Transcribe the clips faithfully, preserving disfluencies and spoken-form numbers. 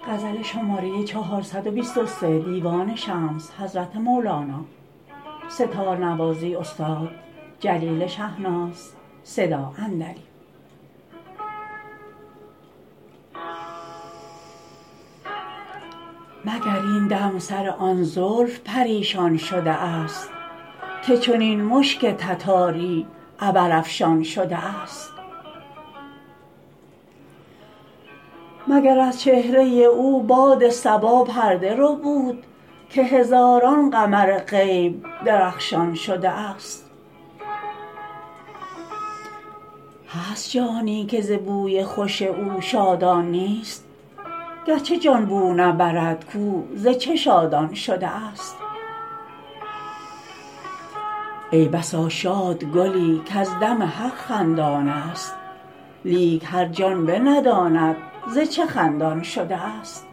غزل شماره چهارصد و بیست و سه دیوان شمس حضرت مولانا ستار نوازی استاد جلیل شهناز صدا اندری. مگر این دم سر آن زلف پریشان شده است که چنین مشک تتاری عبرافشان شده است. مگر از چهره او باد صبا پرده ربود که هزاران قمر غیب درخشان شده است. هست جانی که ز بوی خوش او شادان نیست، گرچه جان بو نبرد کو ز چه شادان شده است. ای بسا شاد گلی کز دم حق خندان است، لیک هر جان بنداند ز چه خندان شده است.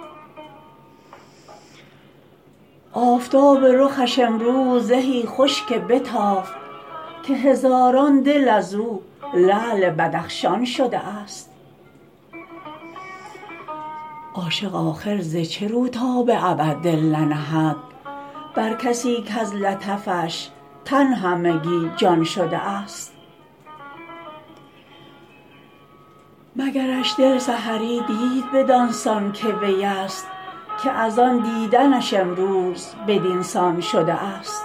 آفتاب رخش امروز زهی خوش که بتافت که هزاران دل از او لعل بدخشان شده است. عاشق آخر ز چه رو تا به ابد دل ننهد بر کسی کز لطفش تن همگی جان شده است. مگرش دل سحری دید بدان سان که وی است که از آن دیدنش امروز بدین سان شده است.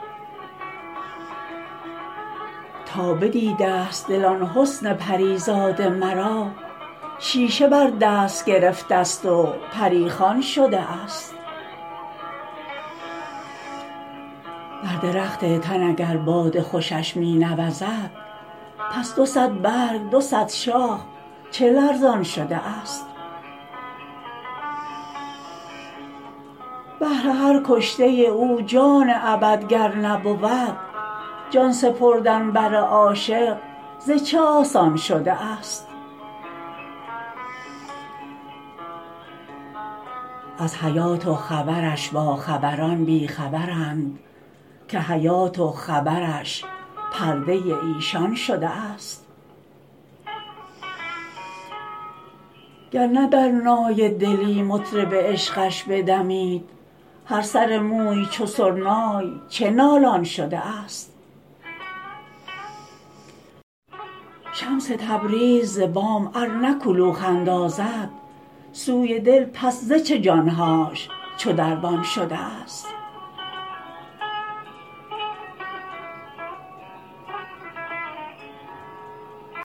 تا بدیده است دل آن حسن پریزاد مرا، شیشه بر دست گرفته است و پری خوان شده است. بر درخت تن اگر باد خوشش می نوزد، پس دو صد برگ دو صد شاخ چه لرزان شده است. بهر هر کشته او جان ابد گر نبود، جان سپردن بر عاشق ز چه آسان شده است. از حیات و خبرش باخبران بی خبرند که حیات و خبرش پرده ایشان شده است. گر نه در نای دلی مطرب عشقش بدمید، هر سر موی چو سرنای چه نالان شده است. شمس تبریز ز بام ار نه کلوخ اندازد، سوی دل پس ز چه جان هاش چو دربان شده است.